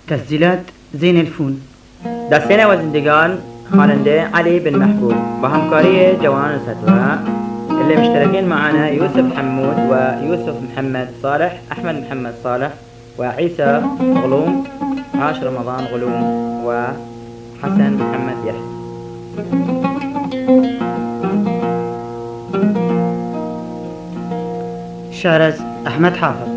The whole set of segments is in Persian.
تسجيلات زين الفون. دستين وزندگان خواننده علي بن محبوب بهمكارية جوان الفتوى اللي مشتركين معنا يوسف حمود ويوسف محمد صالح، أحمد محمد صالح وعيسى غلوم، عاش رمضان غلوم وحسن محمد يحيى. شعر أحمد حافظ.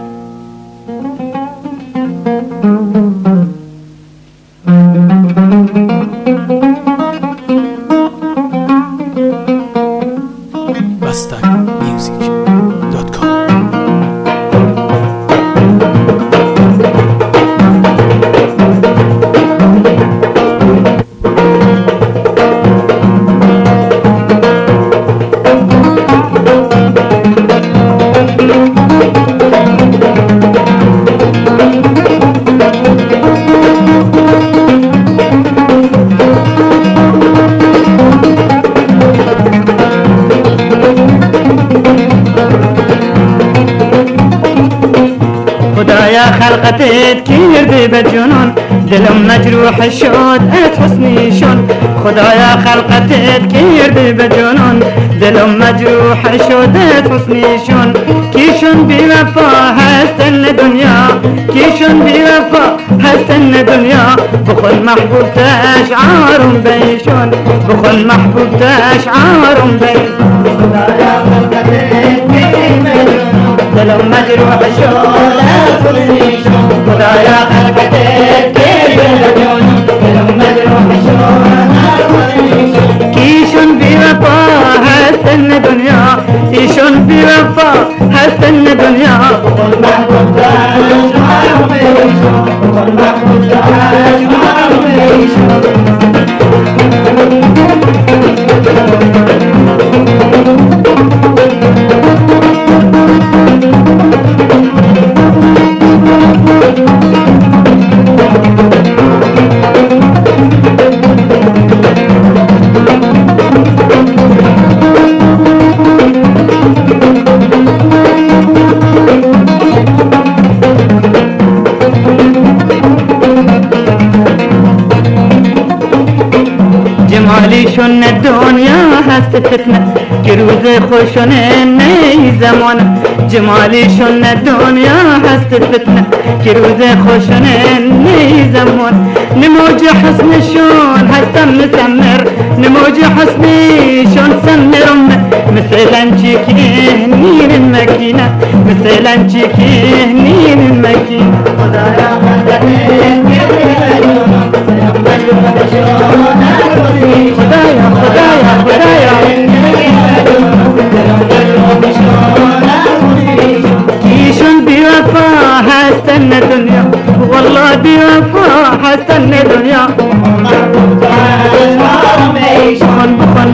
خدايا خلقتك كيردي بجنون، دلم مجروح الشود حسني شون. خدايا خلقتك كيردي بجنون، دلم مجروح الشود حسني شون. كيشون بوفا هستن الدنيا، كيشون بوفا هستن الدنيا. بخل محبوب تشعار بيشون، بخل محبوب تشعار بيشون. خدايا خلقتك كيردي بجنون، دلم مجروح الشود حسني شون. خدايا خلقتك كيردي بجنون، دلم مجروح الشود حسني شون. كيشون بوفا هستن الدنيا، كيشون بوفا هستن الدنيا. بخل محبوب تشعار بيشون، بخل محبوب تشعار بيشون. جمالي شن الدنيا هست فتنة، كروز خوشن نی زمان. جمالي شن الدنيا هست فتنة، كروز خوشن نی زمان. نموج حسن شون هستم مسمر، نموج حسني شون سمرم. مثل انجيك نين المكينة، مثل انجيك نين المكينة. خدايا خدايا خدايا خدايا كيشون بوفا هستن الدنيا، والله بوفا هستن الدنيا. بخن بخن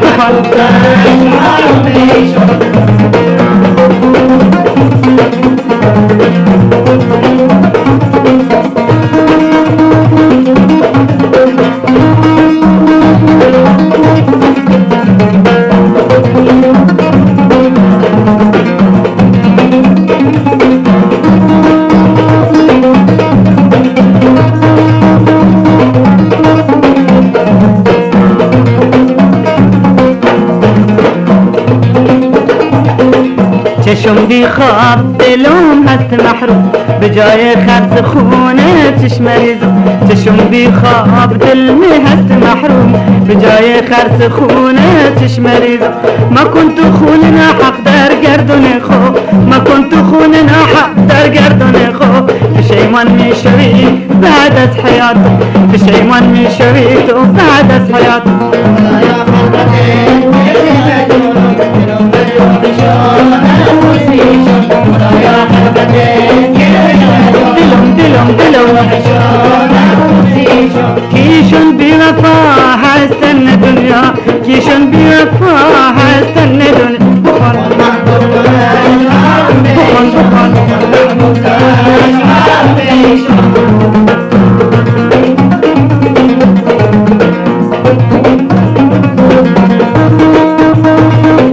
چشم بی خواب دلم هست محروم، بجای خرس خونه چشم ریزم. چشم بی خواب دل می هست محروم، بجای خرس خونه چشم ریزم. ما كنت خوننا حق در گردن خو، ما كنت خوننا حق در گردن خو. پشیمان می شوی بعد از حیات، پشیمان می شوی تو بعد از حیات. دلم دلم كيشون بوفا هستن الدنيا، كيشون بوفا هستن الدنيا. بخن بخن بخن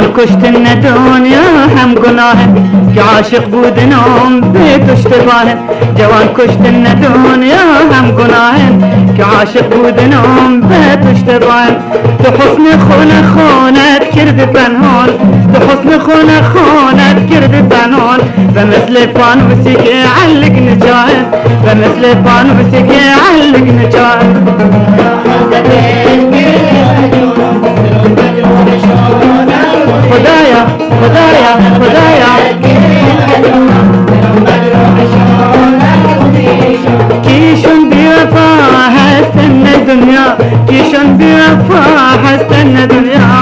كشت الدنيا هم گناه که عاشق بودنم بيت اشتباه جوان كشت الدنيا هم گناه که عاشق بودنم بيت اشتباه تو حسن خونه خونت کرد پنهان تو حسن خونه خونت کرد پنهان و مثل فانوسی که علق نجاه و مثل فانوسی که علق نجاه خدایا خدایا خدایا كيشون بوفا هستن الدنيا كيشون بوفا هستن الدنيا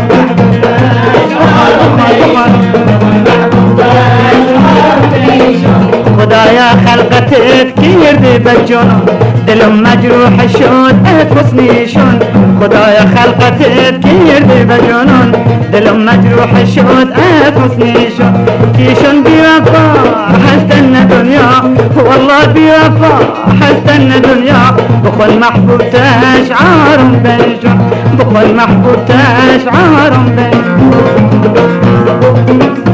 خدايا خلقتك كيردي بالجنون دلم مجروح شد اتفصني شون خدايا خلقتك كيردي بالجنون دلم مجروح شد اتفصني شون كيشون بوفا حستن الدنيا والله بوفا حستن الدنيا بخل محبوب تشعار بيجون بخل محبوب تشعار بيجون